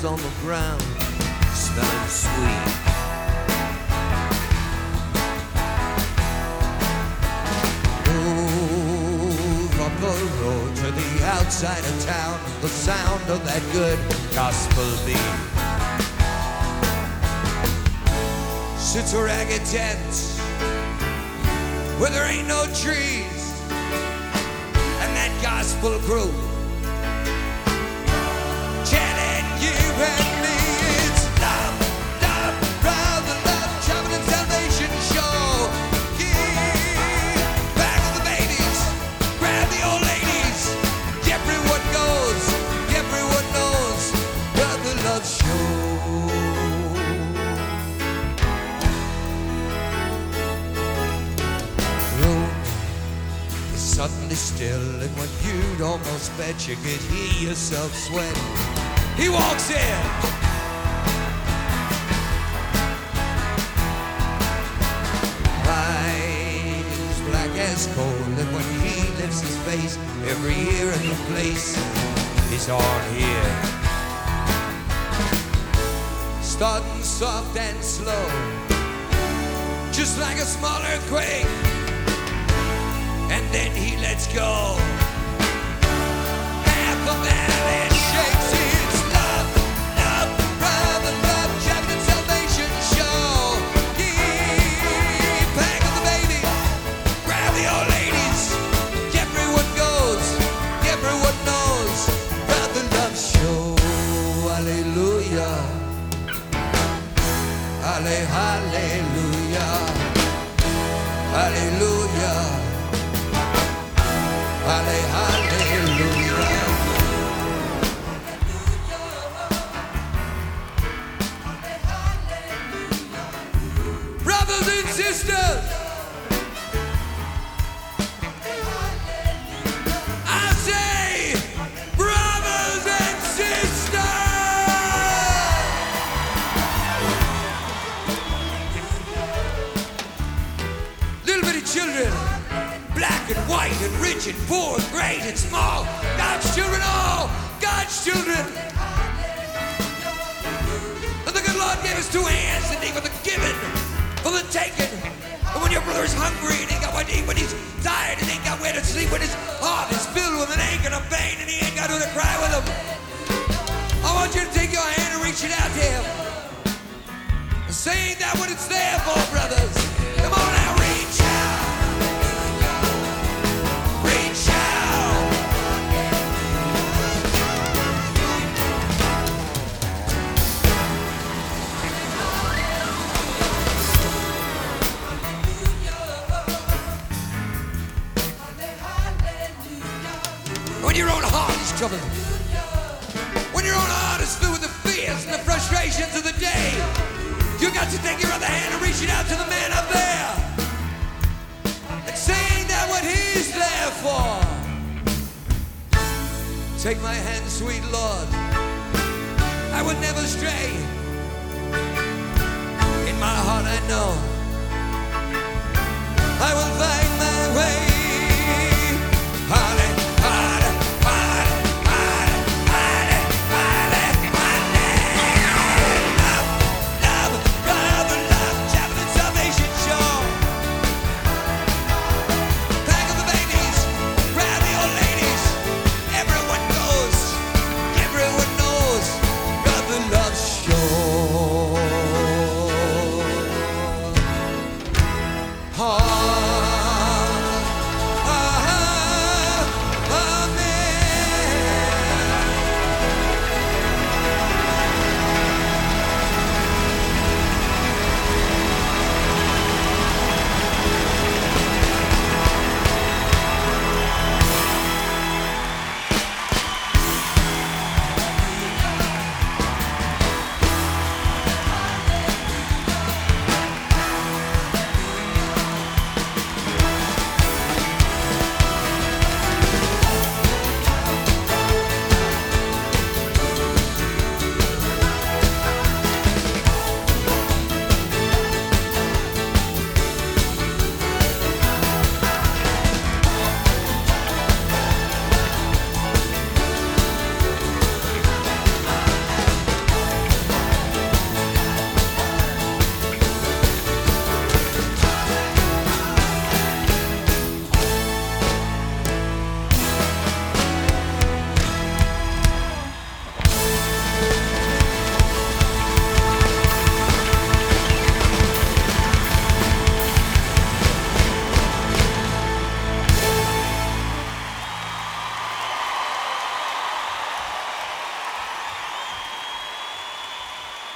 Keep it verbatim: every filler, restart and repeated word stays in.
apples on the ground, smelling sweet. Move up the road to the outside of town, the sound of that good gospel beat. Sits a ragged tent where there ain't no trees, and that gospel crew chanting you and me. It's love, love, brother, love, traveling and salvation show. Yeah, back of the babies, grab the old ladies. Everyone goes, everyone knows, brother love show. Suddenly still, and when you'd almost bet you could hear yourself sweat, he walks in. White as black as coal, and when he lifts his face, every ear in the place is on here. Starting soft and slow, just like a small earthquake, and then he lets go. Half the valley shakes. It's love, love, brother, love, traveling and salvation show. Yeah, pack of the baby, grab the old ladies. Everyone goes, everyone knows, brother love show. Hallelujah, halle, hallelujah, hallelujah. Halle, hallelujah. Brothers and sisters, I say, brothers and sisters. Little bitty children, black and white and rich and poor and great and small, God's children, all God's children. And the good Lord gave us two hands, and for the giving, for the taking. And when your brother is hungry and ain't got what to eat, when he's tired and ain't got where to sleep, when his heart is filled with an ache and a pain and he ain't got who to cry with him, I want you to take your hand and reach it out to him and say, ain't that what it's there for, brothers? Come on now, reach out. When your own heart is troubled, when your own heart is filled with the fears and the frustrations of the day, you got to take your other hand and reach it out to the man up there and say, ain't that what he's there for? Take my hand, sweet Lord, I will never stray. In my heart I know I will find my way. Hallelujah. Oh